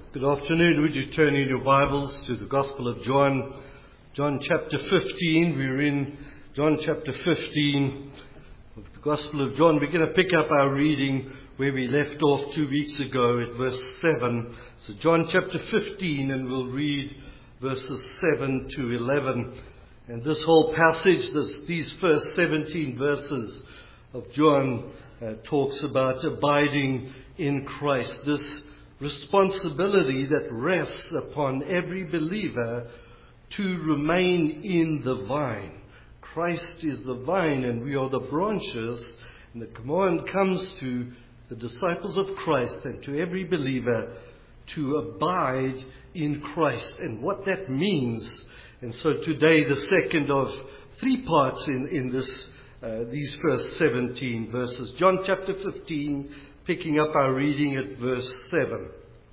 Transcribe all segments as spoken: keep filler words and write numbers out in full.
Good afternoon. Would you turn in your Bibles to the Gospel of John, John chapter fifteen. We're in John chapter fifteen of the Gospel of John. We're going to pick up our reading where we left off two weeks ago at verse seven. So John chapter fifteen, and we'll read verses seven to eleven. And this whole passage, this, these first seventeen verses of John uh, talks about abiding in Christ. This responsibility that rests upon every believer to remain in the vine. Christ is the vine and we are the branches, and the command comes to the disciples of Christ and to every believer to abide in Christ and what that means. And so today, the second of three parts in, in this uh, these first seventeen verses. John chapter fifteen, picking up our reading at verse seven.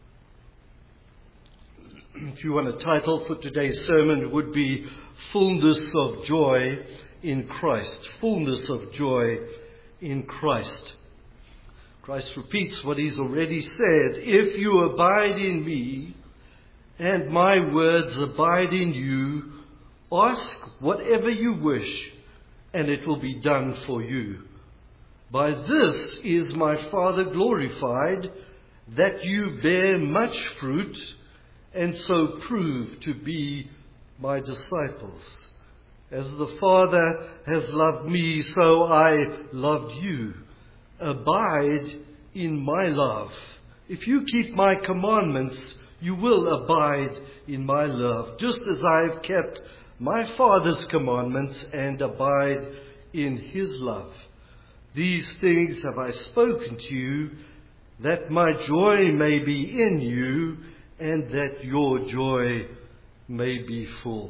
If you want a title for today's sermon, it would be Fullness of Joy in Christ. Fullness of Joy in Christ. Christ repeats what he's already said. If you abide in me and my words abide in you, ask whatever you wish and it will be done for you. By this is my Father glorified, that you bear much fruit, and so prove to be my disciples. As the Father has loved me, so I loved you. Abide in my love. If you keep my commandments, you will abide in my love, just as I have kept my Father's commandments and abide in his love. These things have I spoken to you, that my joy may be in you, and that your joy may be full.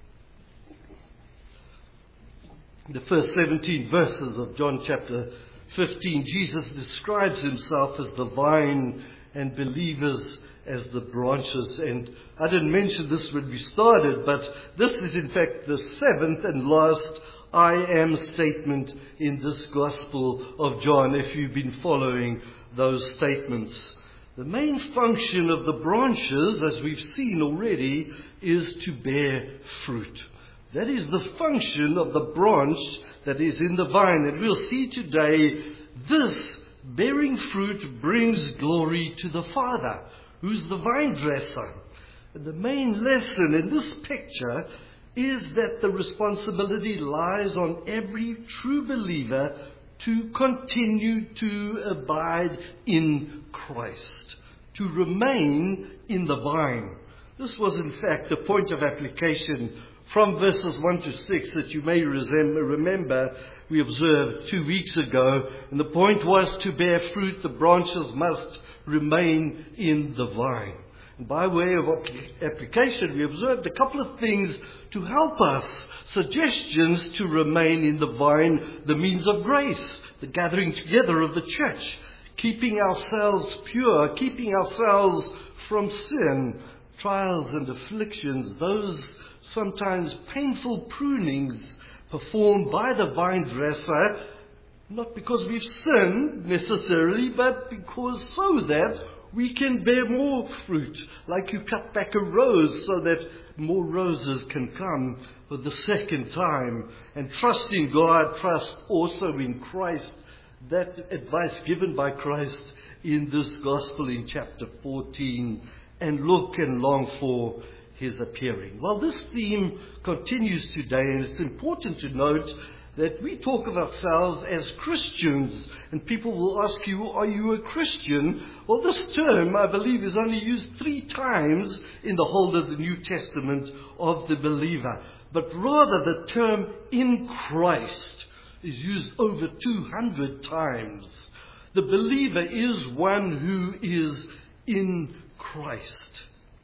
In the first seventeen verses of John chapter fifteen, Jesus describes himself as the vine and believers as the branches. And I didn't mention this when we started, but this is in fact the seventh and last I am statement in this Gospel of John, if you've been following those statements. The main function of the branches, as we've seen already, is to bear fruit. That is the function of the branch that is in the vine. And we'll see today this bearing fruit brings glory to the Father, who's the vine dresser. And the main lesson in this picture is that the responsibility lies on every true believer to continue to abide in Christ, to remain in the vine. This was in fact the point of application from verses one to six that you may remember we observed two weeks ago. And the point was to bear fruit, the branches must remain in the vine. And by way of application, we observed a couple of things to help us, suggestions to remain in the vine: the means of grace, the gathering together of the church, keeping ourselves pure, keeping ourselves from sin, trials and afflictions, those sometimes painful prunings performed by the vine dresser, not because we've sinned necessarily, but because so that we can bear more fruit, like you cut back a rose so that more roses can come for the second time. And trust in God, trust also in Christ. That advice given by Christ in this gospel in chapter fourteen, and look and long for his appearing. Well, this theme continues today, and it's important to note that we talk of ourselves as Christians, and people will ask you, are you a Christian? Well, this term, I believe, is only used three times in the whole of the New Testament of the believer. But rather, the term in Christ is used over two hundred times. The believer is one who is in Christ.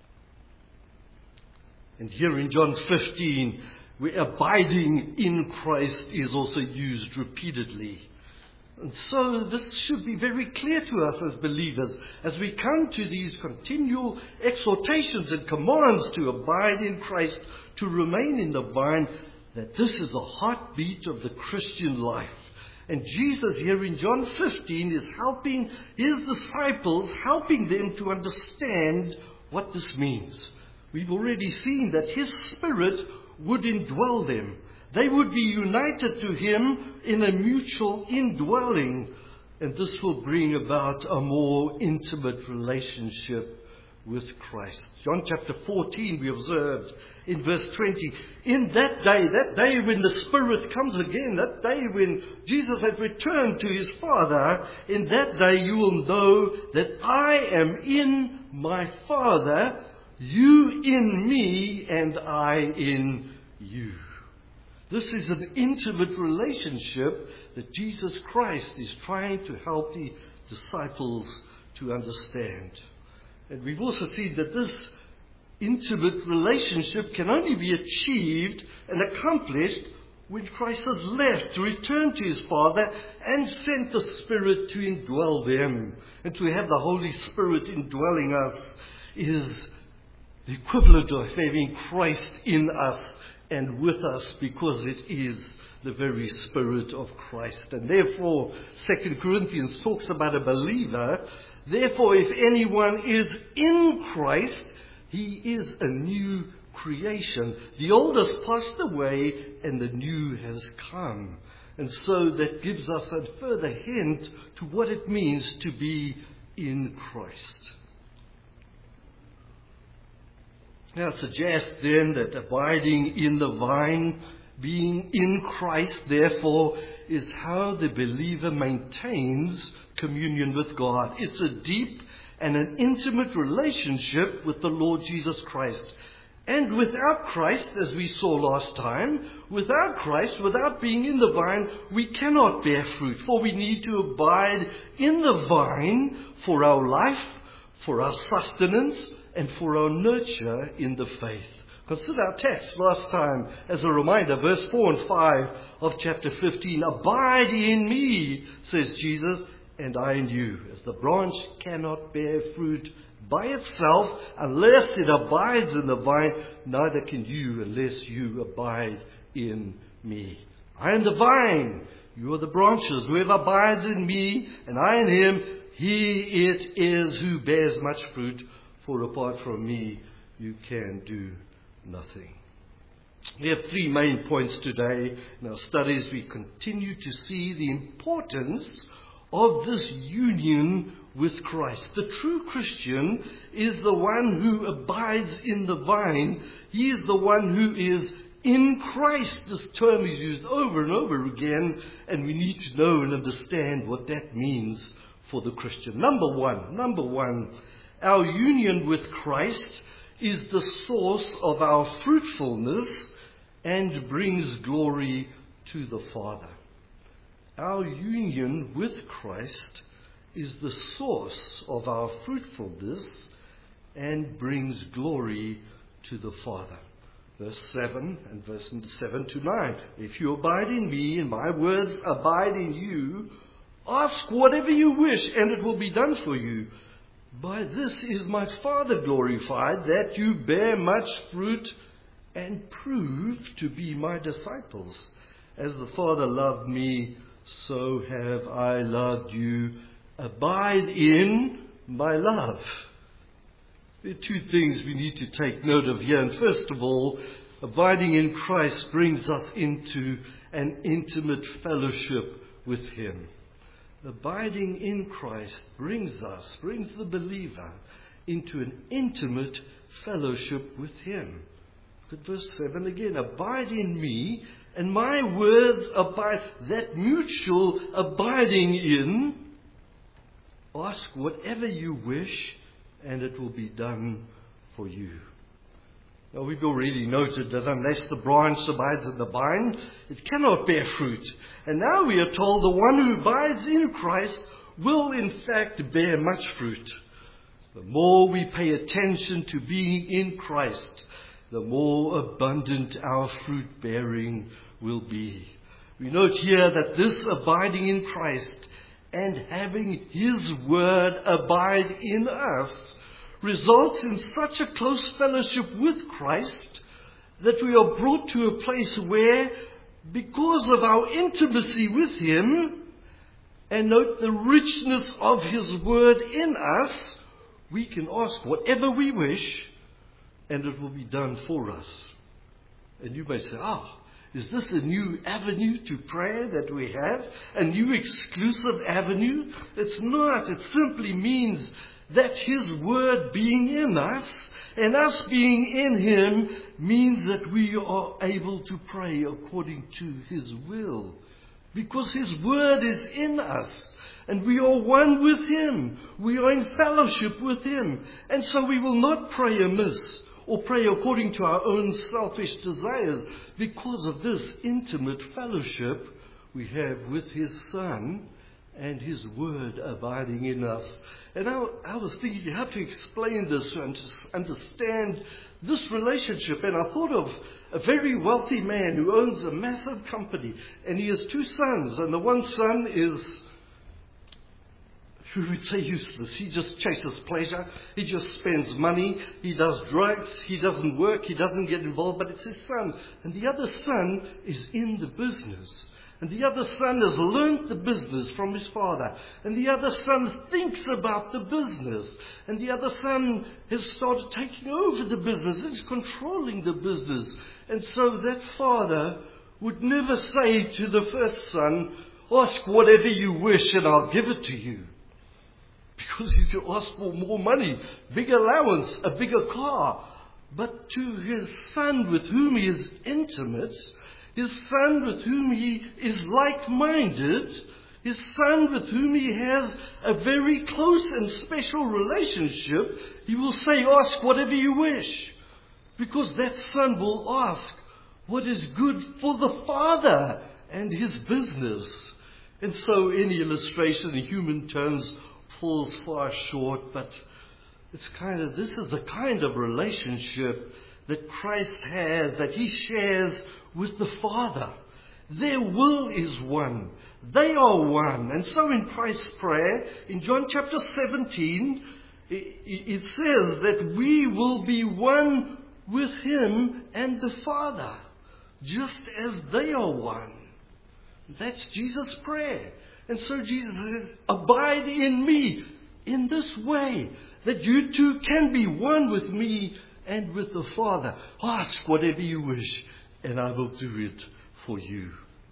And here in John fifteen, where abiding in Christ is also used repeatedly. And so this should be very clear to us as believers as we come to these continual exhortations and commands to abide in Christ, to remain in the vine, that this is a heartbeat of the Christian life. And Jesus here in John fifteen is helping his disciples, helping them to understand what this means. We've already seen that his Spirit would indwell them. They would be united to him in a mutual indwelling. And this will bring about a more intimate relationship with Christ. John chapter fourteen, we observed in verse twenty, in that day, that day when the Spirit comes again, that day when Jesus had returned to his Father, in that day you will know that I am in my Father, you in me, and I in you. This is an intimate relationship that Jesus Christ is trying to help the disciples to understand. And we've also seen that this intimate relationship can only be achieved and accomplished when Christ has left to return to his Father and sent the Spirit to indwell them. And to have the Holy Spirit indwelling us is the equivalent of having Christ in us and with us, because it is the very Spirit of Christ. And therefore, Second Corinthians talks about a believer. Therefore, if anyone is in Christ, he is a new creation. The old has passed away and the new has come. And so that gives us a further hint to what it means to be in Christ. Now, I suggest then that abiding in the vine, being in Christ, therefore, is how the believer maintains communion with God. It's a deep and an intimate relationship with the Lord Jesus Christ. And without Christ, as we saw last time, without Christ, without being in the vine, we cannot bear fruit. For we need to abide in the vine for our life, for our sustenance, and for our nurture in the faith. Consider our text last time as a reminder, verse four and five of chapter fifteen. Abide in me, says Jesus, and I in you. As the branch cannot bear fruit by itself unless it abides in the vine, neither can you unless you abide in me. I am the vine, you are the branches. Whoever abides in me and I in him, he it is who bears much fruit. For apart from me, you can do nothing. We have three main points today. In our studies, we continue to see the importance of this union with Christ. The true Christian is the one who abides in the vine. He is the one who is in Christ. This term is used over and over again, and we need to know and understand what that means for the Christian. Number one, number one, our union with Christ is the source of our fruitfulness and brings glory to the Father. Our union with Christ is the source of our fruitfulness and brings glory to the Father. Verse seven and verse seven to nine. If you abide in me and my words abide in you, ask whatever you wish and it will be done for you. By this is my Father glorified, that you bear much fruit and prove to be my disciples. As the Father loved me, so have I loved you. Abide in my love. There are two things we need to take note of here. And first of all, abiding in Christ brings us into an intimate fellowship with him. Abiding in Christ brings us, brings the believer into an intimate fellowship with him. Look at verse seven again. Abide in me, and my words abide. That mutual abiding in. Ask whatever you wish, and it will be done for you. Now, we've already noted that unless the branch abides in the vine, it cannot bear fruit. And now we are told the one who abides in Christ will in fact bear much fruit. The more we pay attention to being in Christ, the more abundant our fruit bearing will be. We note here that this abiding in Christ and having his word abide in us results in such a close fellowship with Christ that we are brought to a place where because of our intimacy with Him, and note the richness of His word in us, we can ask whatever we wish, and it will be done for us. And you may say, ah, is this a new avenue to prayer that we have? A new exclusive avenue? It's not. It simply means that His word being in us and us being in Him means that we are able to pray according to His will. Because His word is in us. And we are one with Him. We are in fellowship with Him. And so we will not pray amiss or pray according to our own selfish desires, because of this intimate fellowship we have with His Son and His word abiding in us. And I, I was thinking, you have to explain this and to understand this relationship. And I thought of a very wealthy man who owns a massive company, and he has two sons, and the one son is, who would say, useless. He just chases pleasure. He just spends money. He does drugs. He doesn't work. He doesn't get involved. But it's his son. And the other son is in the business. And the other son has learned the business from his father. And the other son thinks about the business. And the other son has started taking over the business and is controlling the business. And so that father would never say to the first son, ask whatever you wish and I'll give it to you. Because he's going to ask for more money, bigger allowance, a bigger car. But to his son with whom he is intimate, his son with whom he is like-minded, his son with whom he has a very close and special relationship, he will say, ask whatever you wish. Because that son will ask what is good for the father and his business. And so any illustration in human terms falls far short, but it's kind of, this is the kind of relationship that Christ has, that He shares with the Father. Their will is one. They are one. And so in Christ's prayer, in John chapter seventeen, it says that we will be one with Him and the Father, just as they are one. That's Jesus' prayer. And so Jesus says, abide in me in this way, that you too can be one with me and with the Father. Ask whatever you wish, and I will do it for you.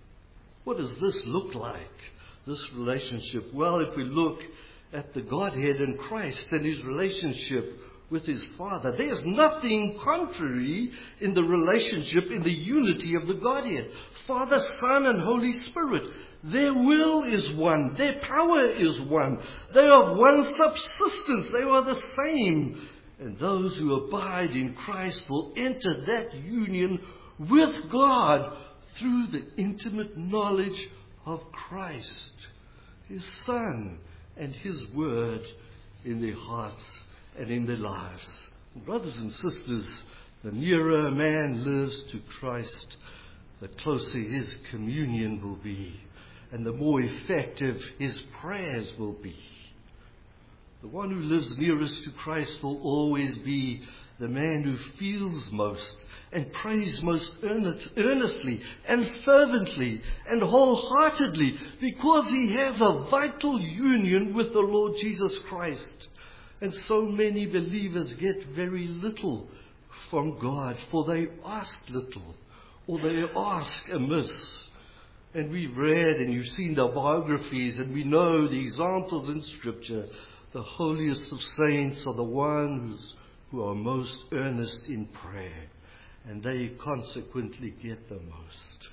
What does this look like, this relationship? Well, if we look at the Godhead and Christ and His relationship with His Father, there's nothing contrary in the relationship, in the unity of the Godhead. Father, Son, and Holy Spirit. Their will is one. Their power is one. They are one subsistence. They are the same. And those who abide in Christ will enter that union with God through the intimate knowledge of Christ, His Son, and His Word in their hearts and in their lives. Brothers and sisters, the nearer a man lives to Christ, the closer his communion will be, and the more effective his prayers will be. The one who lives nearest to Christ will always be the man who feels most and prays most earnest, earnestly and fervently and wholeheartedly, because he has a vital union with the Lord Jesus Christ. And so many believers get very little from God, for they ask little, or they ask amiss. And we've read and you've seen the biographies, and we know the examples in Scripture. The holiest of saints are the ones who are most earnest in prayer, and they consequently get the most.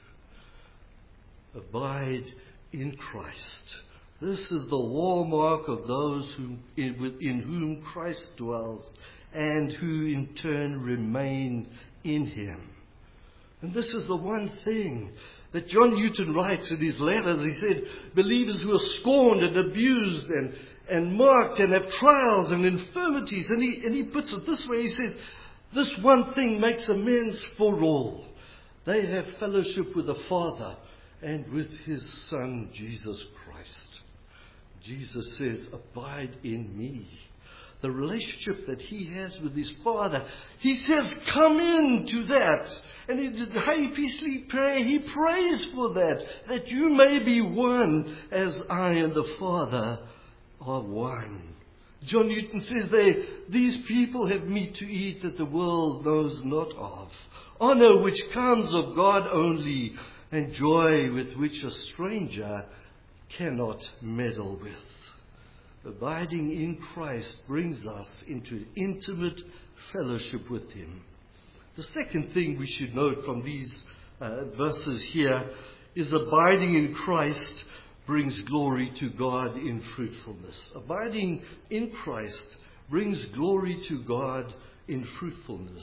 Abide in Christ. This is the hallmark of those who, in, in whom Christ dwells, and who in turn remain in Him. And this is the one thing that John Newton writes in his letters. He said, believers who are scorned and abused and, and mocked and have trials and infirmities. And he, and he puts it this way. He says, this one thing makes amends for all. They have fellowship with the Father and with His Son, Jesus Christ. Jesus says, abide in me. the relationship that he has with his Father. He says, come into that. And in the High Priestly prayer, he prays for that, that you may be one as I and the Father are one. John Newton says there, these people have meat to eat that the world knows not of, honor which comes of God only, and joy with which a stranger cannot meddle with. Abiding in Christ brings us into intimate fellowship with him. The second thing we should note from these uh, verses here is abiding in Christ brings glory to God in fruitfulness. Abiding in Christ brings glory to God in fruitfulness.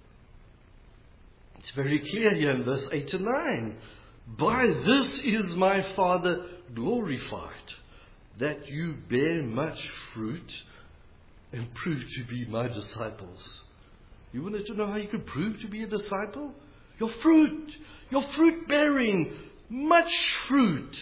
It's very clear here in verse eight and nine. By this is my Father glorified, that you bear much fruit and prove to be my disciples. You wanted to know how you could prove to be a disciple? Your fruit, your fruit bearing much fruit.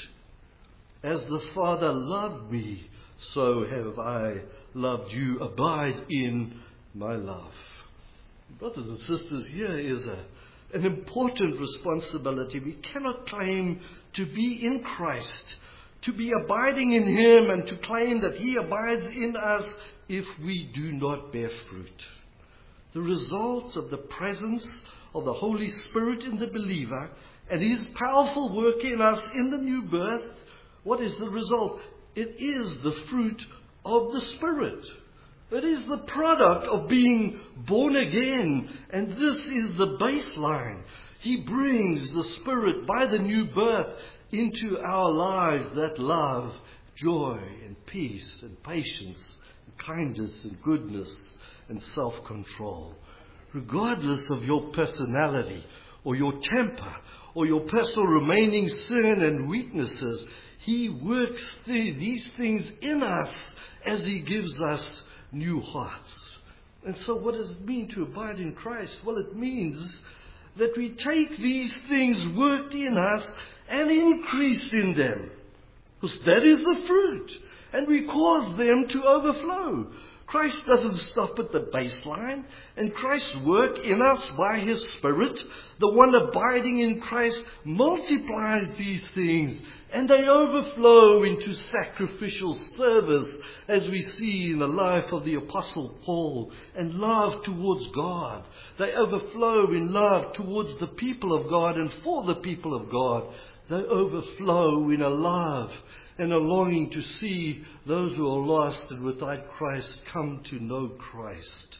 As the Father loved me, so have I loved you. Abide in my love. Brothers and sisters, here is a, an important responsibility. We cannot claim to be in Christ, to be abiding in him, and to claim that he abides in us if we do not bear fruit. The results of the presence of the Holy Spirit in the believer and his powerful work in us in the new birth, what is the result? It is the fruit of the Spirit. It is the product of being born again. And this is the baseline. He brings the Spirit by the new birth into our lives, that love, joy and peace and patience and kindness and goodness and self-control. Regardless of your personality or your temper or your personal remaining sin and weaknesses, he works these things in us as he gives us new hearts. And so what does it mean to abide in Christ? Well, it means that we take these things worked in us and increase in them. Because that is the fruit. And we cause them to overflow. Christ doesn't stop at the baseline, and Christ's work in us by his Spirit, the one abiding in Christ, multiplies these things, and they overflow into sacrificial service, as we see in the life of the Apostle Paul, and love towards God. They overflow in love towards the people of God and for the people of God. They overflow in a love and a longing to see those who are lost and without Christ come to know Christ.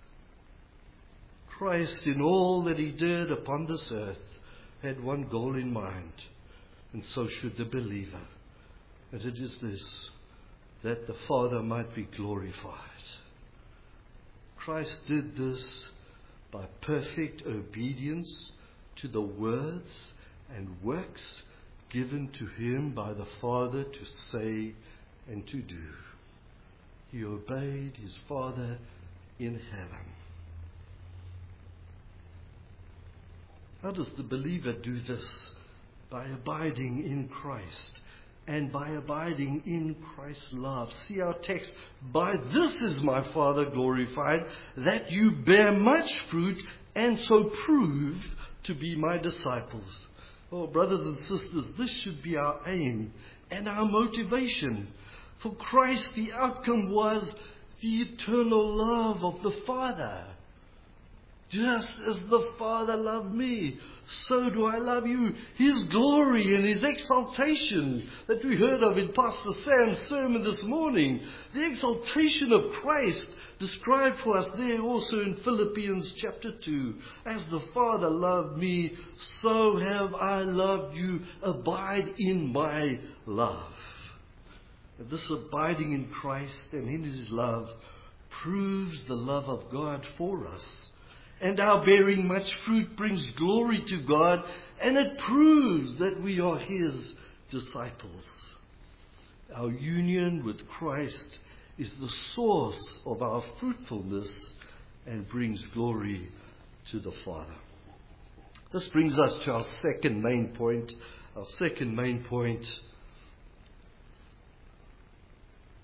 Christ, in all that he did upon this earth, had one goal in mind, and so should the believer. And it is this, that the Father might be glorified. Christ did this by perfect obedience to the words and works given to him by the Father to say and to do. He obeyed his Father in heaven. How does the believer do this? By abiding in Christ and by abiding in Christ's love. See our text. By this is my Father glorified, that you bear much fruit and so prove to be my disciples. Oh, brothers and sisters, this should be our aim and our motivation. For Christ, the outcome was the eternal love of the Father. Just as the Father loved me, so do I love you. His glory and his exaltation that we heard of in Pastor Sam's sermon this morning. The exaltation of Christ described for us there also in Philippians chapter two. As the Father loved me, so have I loved you. Abide in my love. And this abiding in Christ and in his love proves the love of God for us. And our bearing much fruit brings glory to God, and it proves that we are his disciples. Our union with Christ is the source of our fruitfulness and brings glory to the Father. This brings us to our second main point. Our second main point.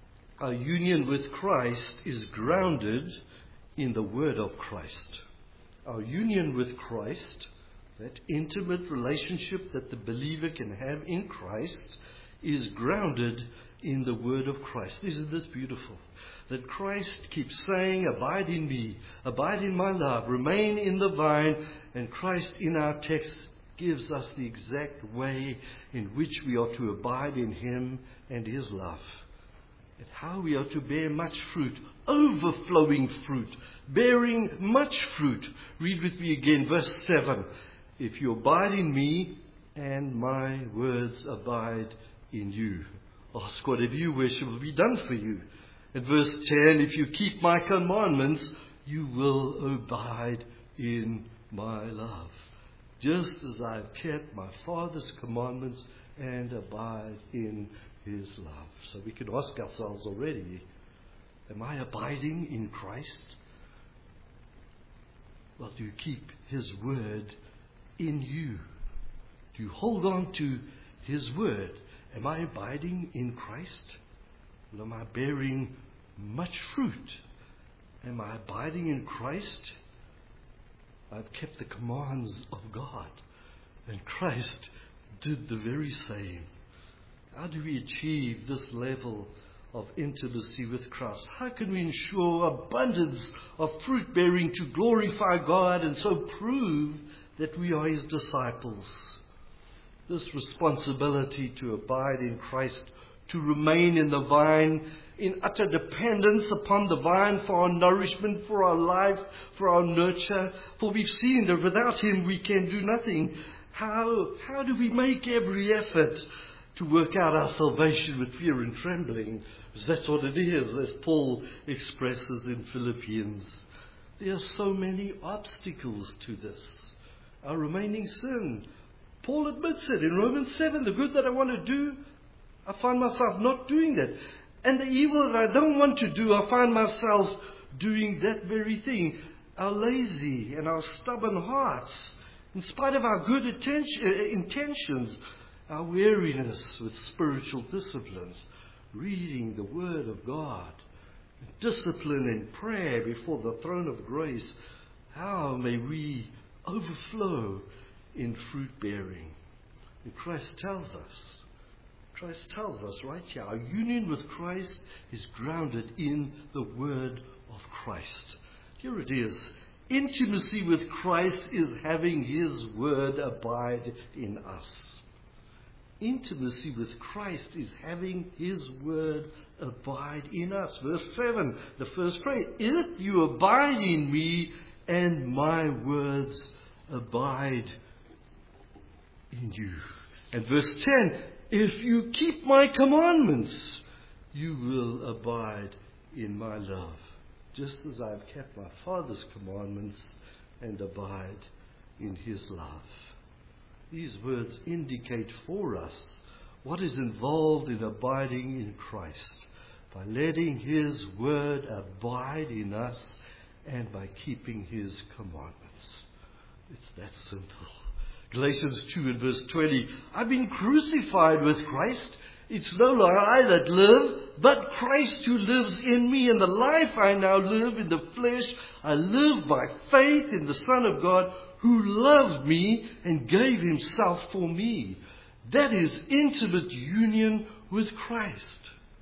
Our union with Christ is grounded in the Word of Christ. Our union with Christ, that intimate relationship that the believer can have in Christ, is grounded in the Word of Christ. Isn't this beautiful? That Christ keeps saying, abide in me, abide in my love, remain in the vine, and Christ in our text gives us the exact way in which we are to abide in Him and His love. And how we are to bear much fruit, overflowing fruit, bearing much fruit. Read with me again, verse seven. If you abide in me and my words abide in you. Ask whatever you wish, it will be done for you. And verse ten, if you keep my commandments, you will abide in my love. Just as I have kept my Father's commandments and abide in His love. So we can ask ourselves already, am I abiding in Christ? Well, do you keep His word in you? Do you hold on to His word? Am I abiding in Christ? Well, am I bearing much fruit? Am I abiding in Christ? I've kept the commands of God. And Christ did the very same. How do we achieve this level of intimacy with Christ? How can we ensure abundance of fruit bearing to glorify God and so prove that we are His disciples? This responsibility to abide in Christ, to remain in the vine, in utter dependence upon the vine for our nourishment, for our life, for our nurture. For we've seen that without Him we can do nothing. How, how do we make every effort to work out our salvation with fear and trembling? Because that's what it is, as Paul expresses in Philippians. There are so many obstacles to this. Our remaining sin. Paul admits it in Romans seven. The good that I want to do, I find myself not doing that. And the evil that I don't want to do, I find myself doing that very thing. Our lazy and our stubborn hearts, in spite of our good intentions, our weariness with spiritual disciplines, reading the Word of God, discipline in prayer before the throne of grace, how may we overflow in fruit bearing? And Christ tells us, Christ tells us right here, our union with Christ is grounded in the Word of Christ. Here it is. Intimacy with Christ is having His Word abide in us. Intimacy with Christ is having His Word abide in us. Verse seven, the first prayer. If you abide in me and my words abide in you. And verse ten, if you keep my commandments, you will abide in my love. Just as I have kept my Father's commandments and abide in His love. These words indicate for us what is involved in abiding in Christ, by letting His word abide in us and by keeping His commandments. It's that simple. Galatians two and verse twenty, I've been crucified with Christ. It's no longer I that live, but Christ who lives in me. And the life I now live in the flesh, I live by faith in the Son of God, who loved me and gave Himself for me. That is intimate union with Christ.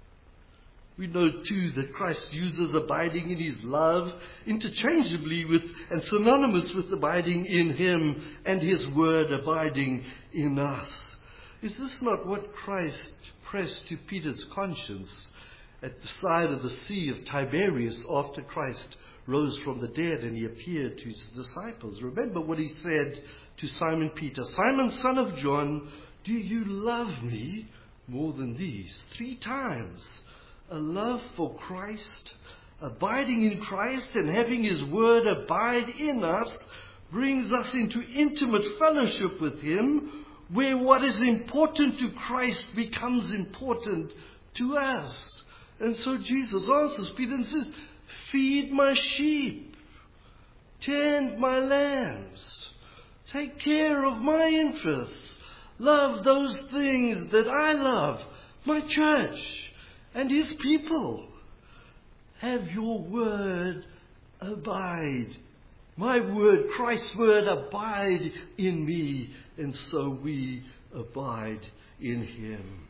We know too that Christ uses abiding in His love interchangeably with and synonymous with abiding in Him and His word abiding in us. Is this not what Christ pressed to Peter's conscience at the side of the Sea of Tiberias after Christ rose from the dead and He appeared to His disciples? Remember what He said to Simon Peter, Simon, son of John, do you love me more than these? Three times. A love for Christ, abiding in Christ and having His word abide in us brings us into intimate fellowship with Him, where what is important to Christ becomes important to us. And so Jesus answers Peter and says, feed my sheep, tend my lambs, take care of my interests, love those things that I love, my church and His people. have your word abide. My word, Christ's word, abide in me, and so we abide in him.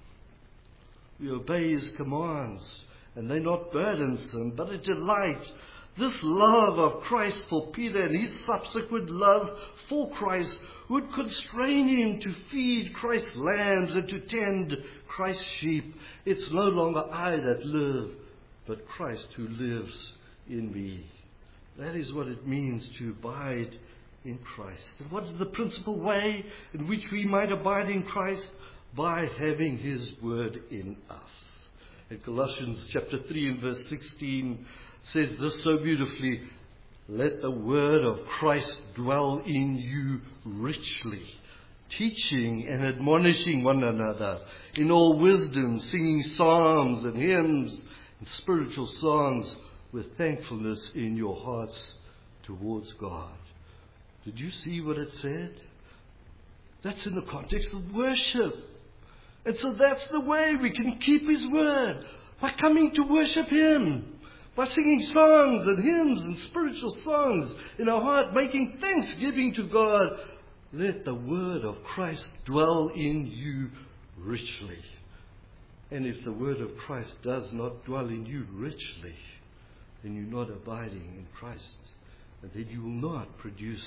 We obey his commands, and they're not burdensome, but a delight. This love of Christ for Peter and his subsequent love for Christ would constrain him to feed Christ's lambs and to tend Christ's sheep. It's no longer I that live, but Christ who lives in me. That is what it means to abide in Christ. And what is the principal way in which we might abide in Christ? By having his word in us. And Colossians chapter three and verse sixteen says this so beautifully: let the word of Christ dwell in you richly, teaching and admonishing one another in all wisdom, singing psalms and hymns and spiritual songs with thankfulness in your hearts towards God. Did you see what it said? That's in the context of worship. And so that's the way we can keep his word, by coming to worship him, by singing songs and hymns and spiritual songs in our heart, making thanksgiving to God. Let the word of Christ dwell in you richly. And if the word of Christ does not dwell in you richly, then you're not abiding in Christ, and then you will not produce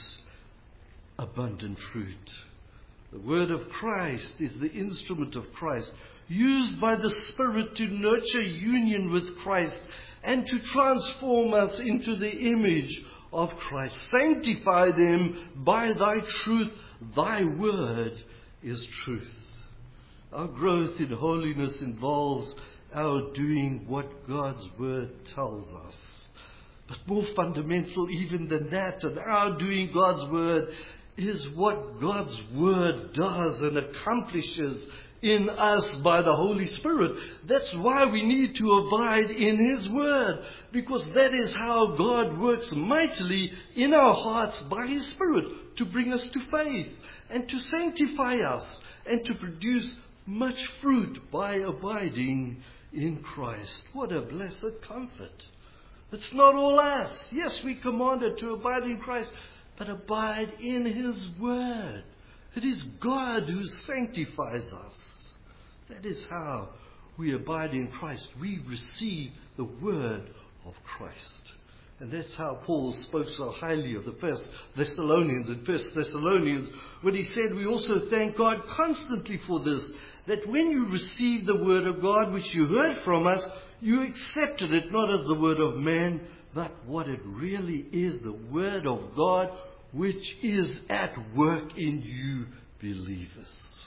abundant fruit. The word of Christ is the instrument of Christ, used by the Spirit to nurture union with Christ and to transform us into the image of Christ. Sanctify them by thy truth. Thy word is truth. Our growth in holiness involves our doing what God's word tells us. But more fundamental even than that, and our doing God's word, is what God's word does and accomplishes in us by the Holy Spirit. That's why we need to abide in his word, because that is how God works mightily in our hearts by his Spirit to bring us to faith and to sanctify us and to produce much fruit by abiding in Christ. What a blessed comfort. It's not all us. Yes, we commanded to abide in Christ, but abide in his word. It is God who sanctifies us. That is how we abide in Christ. We receive the word of Christ. And that's how Paul spoke so highly of the First Thessalonians in First Thessalonians, when he said, we also thank God constantly for this, that when you received the word of God which you heard from us, you accepted it not as the word of man, but what it really is, the word of God, which is at work in you believers.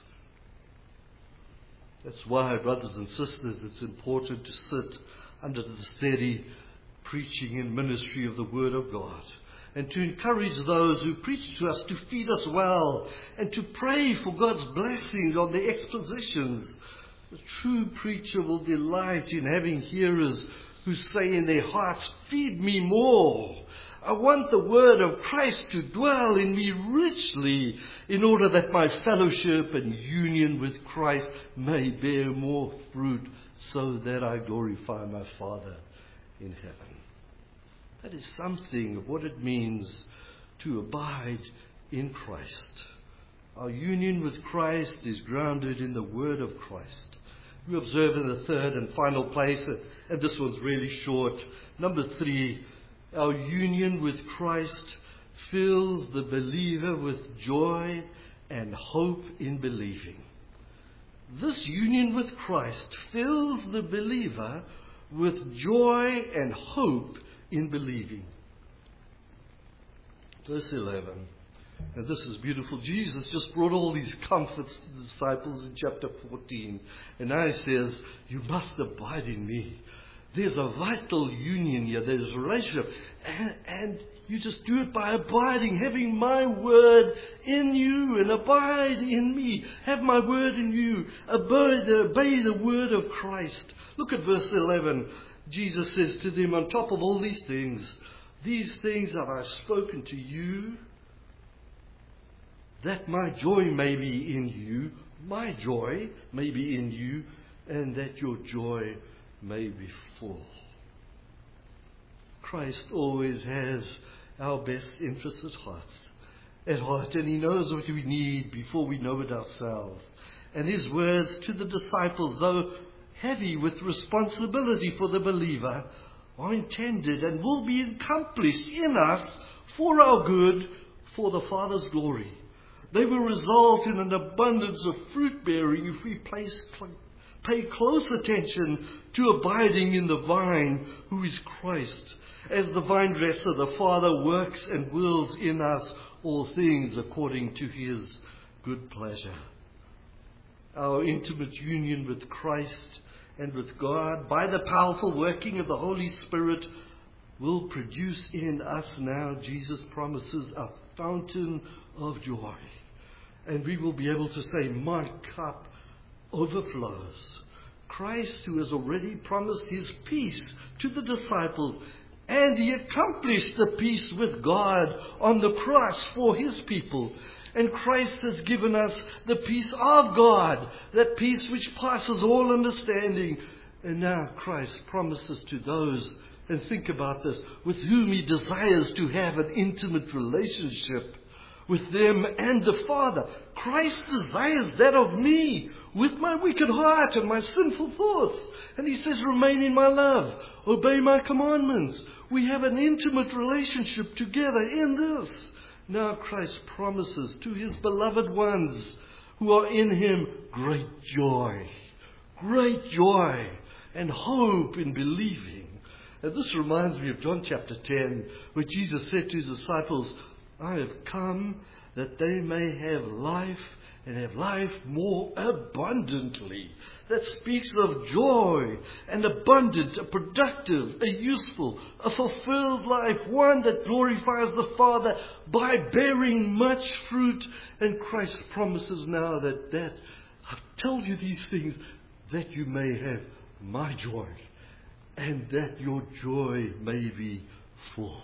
That's why, brothers and sisters, it's important to sit under the steady preaching and ministry of the word of God, and to encourage those who preach to us to feed us well, and to pray for God's blessings on the expositions. The true preacher will delight in having hearers who say in their hearts, feed me more. I want the word of Christ to dwell in me richly, in order that my fellowship and union with Christ may bear more fruit, so that I glorify my Father in heaven. That is something of what it means to abide in Christ. Our union with Christ is grounded in the word of Christ. We observe in the third and final place, and this one's really short, number three, our union with Christ fills the believer with joy and hope in believing. This union with Christ fills the believer with joy and hope in believing. Verse eleven. And this is beautiful. Jesus just brought all these comforts to the disciples in chapter fourteen. And now he says, you must abide in me. There's a vital union here. There's a relationship. And, and you just do it by abiding, having my word in you, and abide in me. Have my word in you. Obey the, obey the word of Christ. Look at verse eleven. Jesus says to them, on top of all these things, these things have I spoken to you, that my joy may be in you, my joy may be in you, and that your joy may be full. Christ always has our best interests at heart, at heart, and he knows what we need before we know it ourselves. And his words to the disciples, though heavy with responsibility for the believer, are intended and will be accomplished in us for our good, for the Father's glory. They will result in an abundance of fruit bearing if we place, pay close attention to abiding in the vine, who is Christ. As the vine dresser, the Father works and wills in us all things according to his good pleasure. Our intimate union with Christ and with God, by the powerful working of the Holy Spirit, will produce in us now, Jesus promises, a fountain of joy. And we will be able to say, my cup overflows. Christ, who has already promised his peace to the disciples, and he accomplished the peace with God on the cross for his people. And Christ has given us the peace of God, that peace which passes all understanding. And now Christ promises to those, and think about this, with whom he desires to have an intimate relationship with them and the Father. Christ desires that of me, with my wicked heart and my sinful thoughts. And he says, remain in my love, obey my commandments. We have an intimate relationship together in this. Now Christ promises to his beloved ones who are in him great joy, great joy and hope in believing. And this reminds me of John chapter ten, where Jesus said to his disciples, I have come that they may have life, and have life more abundantly. That speaks of joy, an abundant, a productive, a useful, a fulfilled life, one that glorifies the Father by bearing much fruit. And Christ promises now that, that I've told you these things that you may have my joy, and that your joy may be full.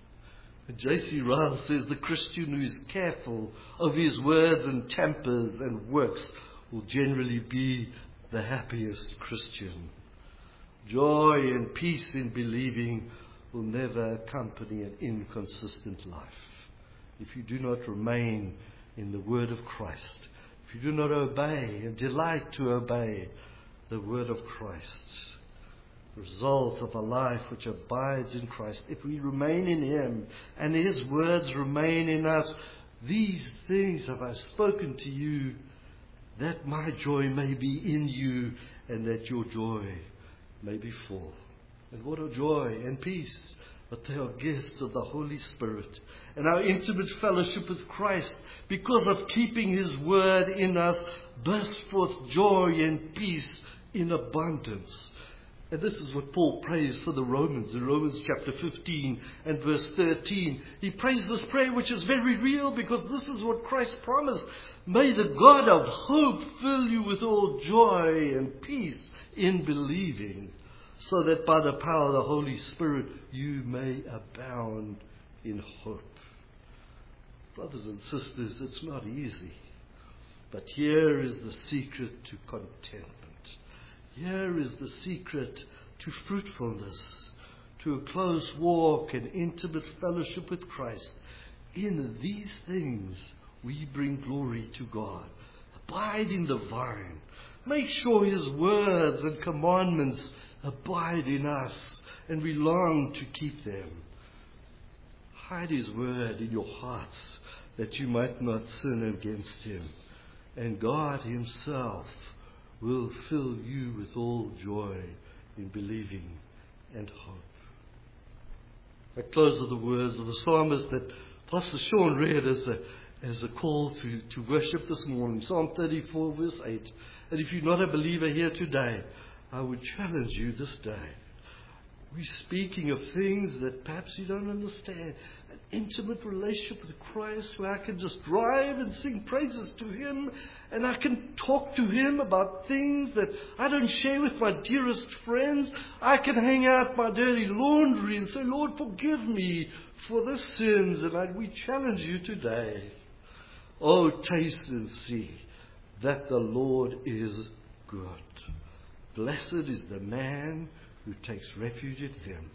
J C Ryle says the Christian who is careful of his words and tempers and works will generally be the happiest Christian. Joy and peace in believing will never accompany an inconsistent life. If you do not remain in the word of Christ, if you do not obey and delight to obey the word of Christ, result of a life which abides in Christ, if we remain in him and his words remain in us, these things have I spoken to you, that my joy may be in you and that your joy may be full. And what are joy and peace? But they are gifts of the Holy Spirit and our intimate fellowship with Christ, because of keeping his word in us, burst forth joy and peace in abundance. And this is what Paul prays for the Romans in Romans chapter fifteen and verse thirteen. He prays this prayer, which is very real, because this is what Christ promised. May the God of hope fill you with all joy and peace in believing, so that by the power of the Holy Spirit you may abound in hope. Brothers and sisters, it's not easy. But here is the secret to contentment. Here is the secret to fruitfulness, to a close walk and intimate fellowship with Christ. In these things we bring glory to God. Abide in the vine. Make sure his words and commandments abide in us, and we long to keep them. Hide his word in your hearts, that you might not sin against him. And God himself will fill you with all joy in believing and hope. I close with the words of the psalmist that Pastor Sean read as a, as a call to, to worship this morning. Psalm thirty-four verse eight. And if you're not a believer here today, I would challenge you this day. We're speaking of things that perhaps you don't understand. An intimate relationship with Christ, where I can just drive and sing praises to him, and I can talk to him about things that I don't share with my dearest friends. I can hang out my dirty laundry and say, Lord, forgive me for the sins. And I, we challenge you today. Oh, taste and see that the Lord is good. Blessed is the man who takes refuge in him.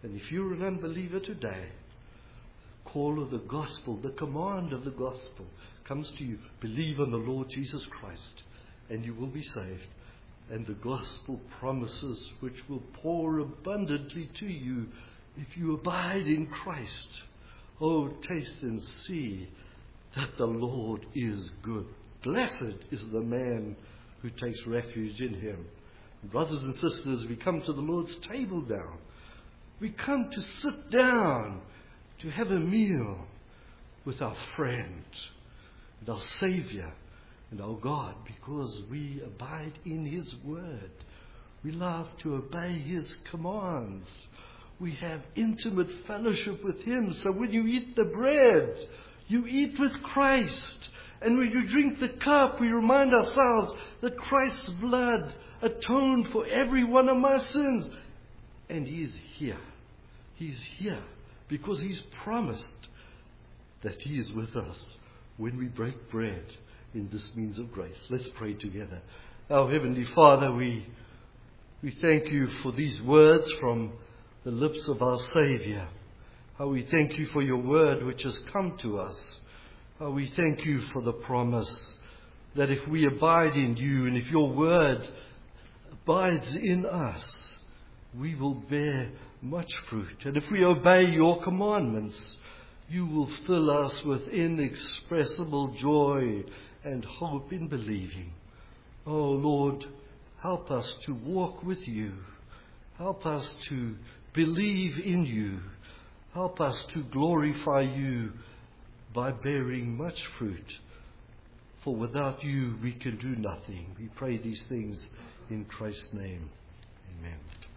And if you're an unbeliever today, call of the gospel, the command of the gospel comes to you. Believe on the Lord Jesus Christ, and you will be saved. And the gospel promises which will pour abundantly to you if you abide in Christ. Oh, taste and see that the Lord is good. Blessed is the man who takes refuge in him. Brothers and sisters, we come to the Lord's table now. We come to sit down to have a meal with our friend and our Savior and our God, because we abide in His Word. We love to obey His commands. We have intimate fellowship with Him. So when you eat the bread, you eat with Christ. And when you drink the cup, we remind ourselves that Christ's blood atoned for every one of my sins. And He is here. He's here because He's promised that He is with us when we break bread in this means of grace. Let's pray together. Our Heavenly Father, we, we thank You for these words from the lips of our Savior. How we thank You for Your word which has come to us. How we thank You for the promise that if we abide in You and if Your word abides in us, we will bear much fruit. And if we obey Your commandments, You will fill us with inexpressible joy and hope in believing. Oh Lord, help us to walk with You. Help us to believe in You. Help us to glorify You by bearing much fruit. For without You we can do nothing. We pray these things in Christ's name. Amen.